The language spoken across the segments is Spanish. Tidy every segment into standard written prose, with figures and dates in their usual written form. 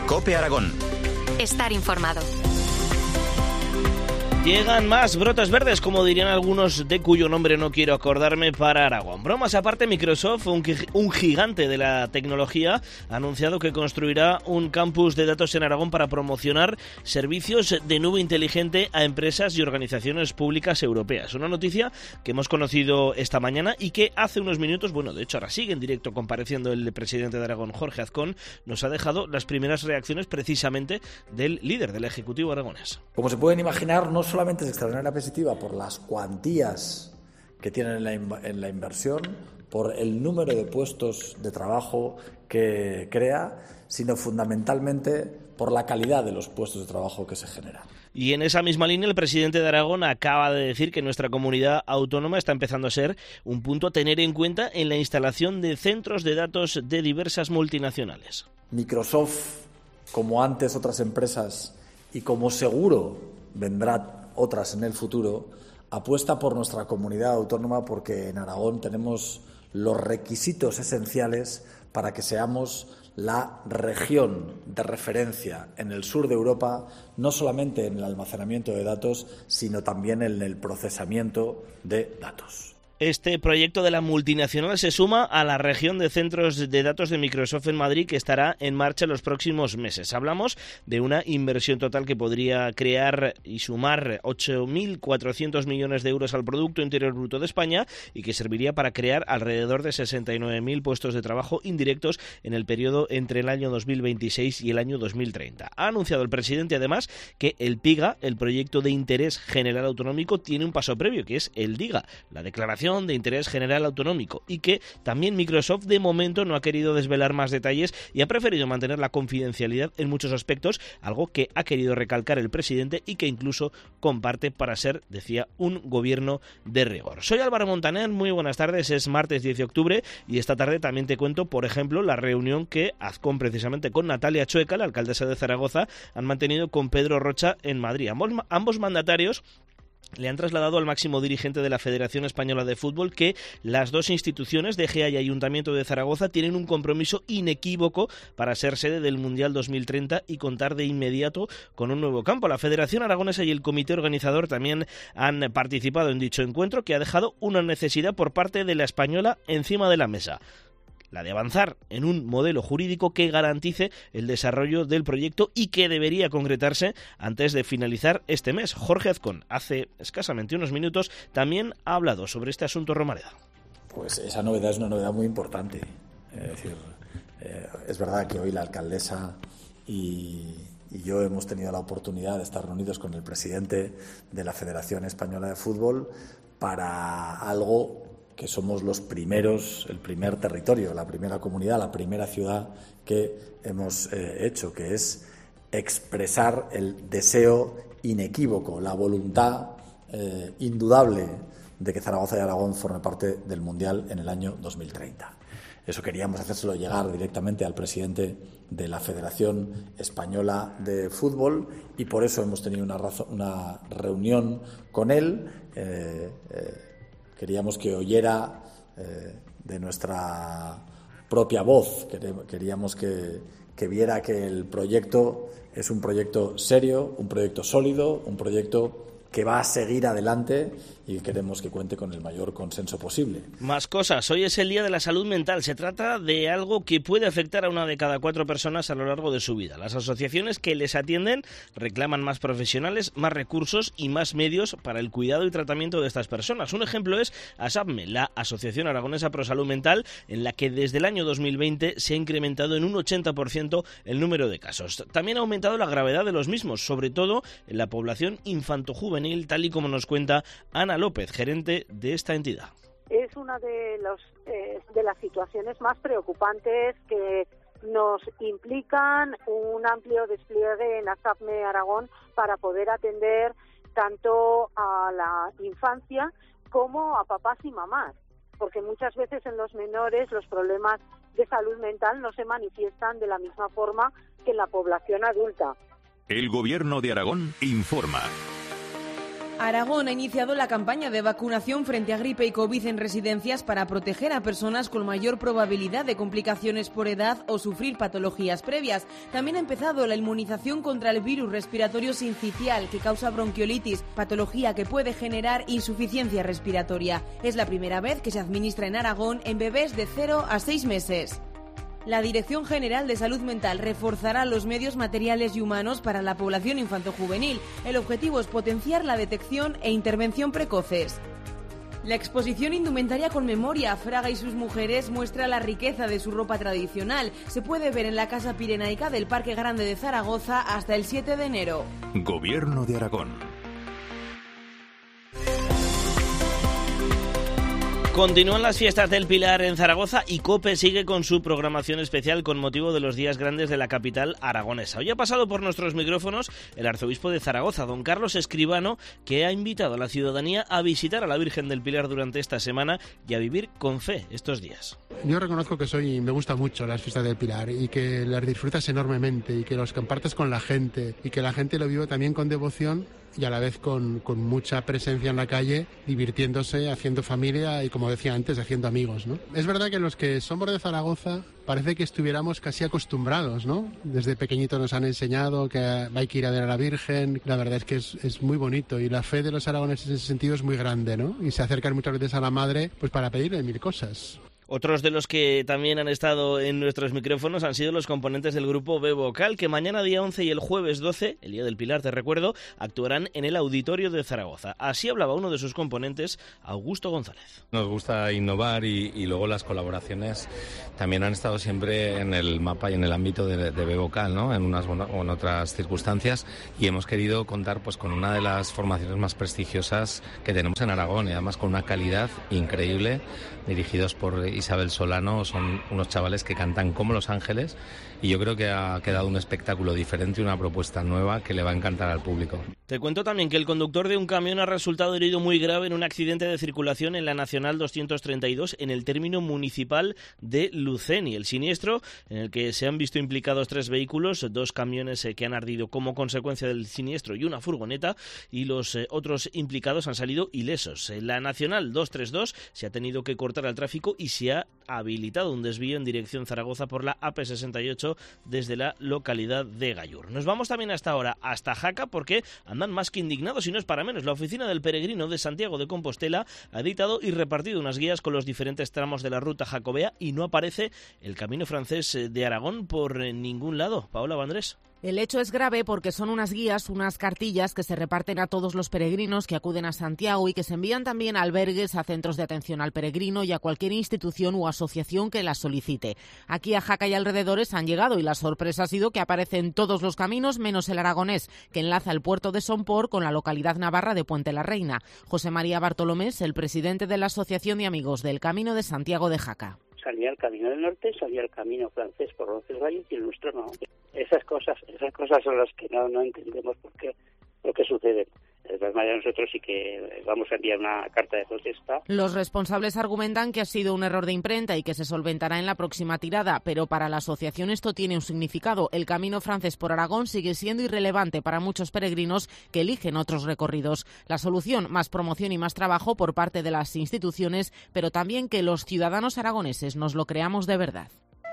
COPE Aragón. Estar informado. Llegan más brotes verdes, como dirían algunos, de cuyo nombre no quiero acordarme, para Aragón. Bromas aparte, Microsoft, un gigante de la tecnología, ha anunciado que construirá un campus de datos en Aragón para promocionar servicios de nube inteligente a empresas y organizaciones públicas europeas. Una noticia que hemos conocido esta mañana y que hace unos minutos, bueno, de hecho ahora sigue en directo compareciendo el presidente de Aragón, Jorge Azcón, nos ha dejado las primeras reacciones precisamente del líder del Ejecutivo aragonés. Como se pueden imaginar, no solamente es extraordinariamente positiva por las cuantías que tienen en la inversión, por el número de puestos de trabajo que crea, sino fundamentalmente por la calidad de los puestos de trabajo que se generan. Y en esa misma línea, el presidente de Aragón acaba de decir que nuestra comunidad autónoma está empezando a ser un punto a tener en cuenta en la instalación de centros de datos de diversas multinacionales. Microsoft, como antes otras empresas y como seguro vendrá otras en el futuro, apuesta por nuestra comunidad autónoma porque en Aragón tenemos los requisitos esenciales para que seamos la región de referencia en el sur de Europa, no solamente en el almacenamiento de datos, sino también en el procesamiento de datos. Este proyecto de la multinacional se suma a la región de centros de datos de Microsoft en Madrid, que estará en marcha en los próximos meses. Hablamos de una inversión total que podría crear y sumar 8.400 millones de euros al Producto Interior Bruto de España y que serviría para crear alrededor de 69.000 puestos de trabajo indirectos en el periodo entre el año 2026 y el año 2030. Ha anunciado el presidente además que el PIGA, el Proyecto de Interés General Autonómico, tiene un paso previo, que es el DIGA, la Declaración de Interés General Autonómico, y que también Microsoft de momento no ha querido desvelar más detalles y ha preferido mantener la confidencialidad en muchos aspectos, algo que ha querido recalcar el presidente y que incluso comparte para ser, decía, un gobierno de rigor. Soy Álvaro Montaner, muy buenas tardes, es martes 10 de octubre y esta tarde también te cuento, por ejemplo, la reunión que Azcón precisamente con Natalia Chueca, la alcaldesa de Zaragoza, han mantenido con Pedro Rocha en Madrid. Ambos mandatarios le han trasladado al máximo dirigente de la Federación Española de Fútbol que las dos instituciones, DGA y Ayuntamiento de Zaragoza, tienen un compromiso inequívoco para ser sede del Mundial 2030 y contar de inmediato con un nuevo campo. La Federación Aragonesa y el comité organizador también han participado en dicho encuentro, que ha dejado una necesidad por parte de la española encima de la mesa: la de avanzar en un modelo jurídico que garantice el desarrollo del proyecto y que debería concretarse antes de finalizar este mes. Jorge Azcón, hace escasamente unos minutos, también ha hablado sobre este asunto Romareda. Pues esa novedad es una novedad muy importante. Es decir, es verdad que hoy la alcaldesa y yo hemos tenido la oportunidad de estar reunidos con el presidente de la Federación Española de Fútbol para algo que somos los primeros, el primer territorio, la primera comunidad, la primera ciudad que hemos hecho, que es expresar el deseo inequívoco, la voluntad indudable de que Zaragoza y Aragón formen parte del Mundial en el año 2030. Eso queríamos hacérselo llegar directamente al presidente de la Federación Española de Fútbol y por eso hemos tenido una reunión con él. Queríamos que oyera de nuestra propia voz, queríamos que viera que el proyecto es un proyecto serio, un proyecto sólido, un proyecto que va a seguir adelante y queremos que cuente con el mayor consenso posible. Más cosas. Hoy es el Día de la Salud Mental. Se trata de algo que puede afectar a una de cada 4 personas a lo largo de su vida. Las asociaciones que les atienden reclaman más profesionales, más recursos y más medios para el cuidado y tratamiento de estas personas. Un ejemplo es ASAPME, la Asociación Aragonesa Pro Salud Mental, en la que desde el año 2020 se ha incrementado en un 80% el número de casos. También ha aumentado la gravedad de los mismos, sobre todo en la población infantojuvenil, tal y como nos cuenta Ana López, gerente de esta entidad. Es una de las situaciones más preocupantes que nos implican un amplio despliegue en ASAPME Aragón para poder atender tanto a la infancia como a papás y mamás, porque muchas veces en los menores los problemas de salud mental no se manifiestan de la misma forma que en la población adulta. El Gobierno de Aragón informa. Aragón ha iniciado la campaña de vacunación frente a gripe y COVID en residencias para proteger a personas con mayor probabilidad de complicaciones por edad o sufrir patologías previas. También ha empezado la inmunización contra el virus respiratorio sincicial que causa bronquiolitis, patología que puede generar insuficiencia respiratoria. Es la primera vez que se administra en Aragón en bebés de 0 a 6 meses. La Dirección General de Salud Mental reforzará los medios materiales y humanos para la población infantojuvenil. El objetivo es potenciar la detección e intervención precoces. La exposición Indumentaria con Memoria, Fraga y sus mujeres muestra la riqueza de su ropa tradicional. Se puede ver en la Casa Pirenaica del Parque Grande de Zaragoza hasta el 7 de enero. Gobierno de Aragón. Continúan las fiestas del Pilar en Zaragoza y COPE sigue con su programación especial con motivo de los días grandes de la capital aragonesa. Hoy ha pasado por nuestros micrófonos el arzobispo de Zaragoza, don Carlos Escribano, que ha invitado a la ciudadanía a visitar a la Virgen del Pilar durante esta semana y a vivir con fe estos días. Yo reconozco que me gusta mucho las fiestas del Pilar y que las disfrutas enormemente y que los compartes con la gente y que la gente lo vive también con devoción y a la vez con mucha presencia en la calle, divirtiéndose, haciendo familia y, como decía antes, haciendo amigos, ¿no? Es verdad que los que somos de Zaragoza parece que estuviéramos casi acostumbrados, ¿no? Desde pequeñitos nos han enseñado que hay que ir a ver a la Virgen. La verdad es que es muy bonito y la fe de los aragoneses en ese sentido es muy grande, ¿no? Y se acercan muchas veces a la Madre pues para pedirle mil cosas. Otros de los que también han estado en nuestros micrófonos han sido los componentes del grupo B-Vocal, que mañana día 11 y el jueves 12, el Día del Pilar, te recuerdo, actuarán en el Auditorio de Zaragoza. Así hablaba uno de sus componentes, Augusto González. Nos gusta innovar y luego las colaboraciones también han estado siempre en el mapa y en el ámbito de B-Vocal, ¿no? En unas o en otras circunstancias, y hemos querido contar pues con una de las formaciones más prestigiosas que tenemos en Aragón y además con una calidad increíble, dirigidos por Isabel Solano. Son unos chavales que cantan como Los Ángeles y yo creo que ha quedado un espectáculo diferente, una propuesta nueva que le va a encantar al público. Te cuento también que el conductor de un camión ha resultado herido muy grave en un accidente de circulación en la Nacional 232 en el término municipal de Luceni. El siniestro, en el que se han visto implicados 3 vehículos, 2 camiones que han ardido como consecuencia del siniestro y una furgoneta, y los otros implicados han salido ilesos. La Nacional 232 se ha tenido que cortar al tráfico y se ha habilitado un desvío en dirección Zaragoza por la AP68 desde la localidad de Gallur. Nos vamos también hasta ahora hasta Jaca, porque andan más que indignados y no es para menos. La Oficina del Peregrino de Santiago de Compostela ha editado y repartido unas guías con los diferentes tramos de la ruta jacobea y no aparece el camino francés de Aragón por ningún lado. Paola Vandrés. El hecho es grave porque son unas guías, unas cartillas que se reparten a todos los peregrinos que acuden a Santiago y que se envían también a albergues, a centros de atención al peregrino y a cualquier institución u asociación que las solicite. Aquí a Jaca y alrededores han llegado y la sorpresa ha sido que aparecen todos los caminos menos el aragonés, que enlaza el puerto de Somport con la localidad navarra de Puente la Reina. José María Bartolomés, el presidente de la Asociación de Amigos del Camino de Santiago de Jaca. Salía el camino del norte, salía el camino francés por Roncesvalles y el nuestro no. Esas cosas son las que no entendemos por qué suceden. De todas maneras, nosotros sí que vamos a enviar una carta de protesta. Los responsables argumentan que ha sido un error de imprenta y que se solventará en la próxima tirada, pero para la asociación esto tiene un significado. El camino francés por Aragón sigue siendo irrelevante para muchos peregrinos que eligen otros recorridos. La solución, más promoción y más trabajo por parte de las instituciones, pero también que los ciudadanos aragoneses nos lo creamos de verdad.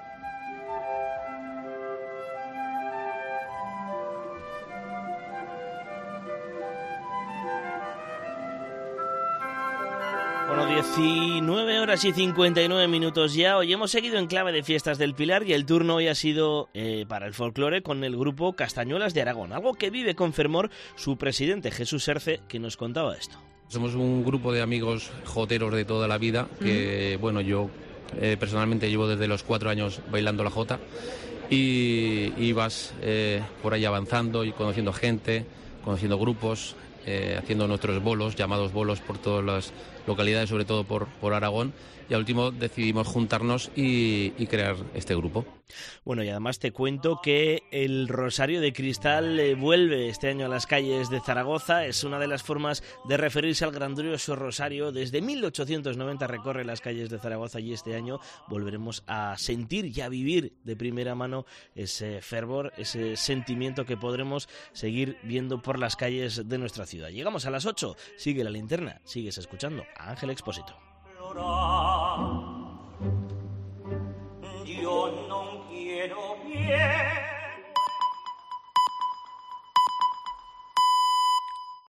Bueno, 19 horas y 59 minutos ya. Hoy hemos seguido en clave de fiestas del Pilar y el turno hoy ha sido para el folclore con el grupo Castañuelas de Aragón, algo que vive con fervor su presidente Jesús Serce, que nos contaba esto. Somos un grupo de amigos joteros de toda la vida que, bueno, yo personalmente llevo desde los 4 años bailando la jota y vas por ahí avanzando y conociendo gente, conociendo grupos, haciendo nuestros bolos, llamados bolos por todas localidades, sobre todo por Aragón, y al último decidimos juntarnos y crear este grupo. Bueno, y además te cuento que el Rosario de Cristal vuelve este año a las calles de Zaragoza. Es una de las formas de referirse al grandioso Rosario. Desde 1890 recorre las calles de Zaragoza y este año volveremos a sentir y a vivir de primera mano ese fervor, ese sentimiento que podremos seguir viendo por las calles de nuestra ciudad. Llegamos a las 8, sigue la linterna, sigues escuchando a Ángel Expósito. Yo no quiero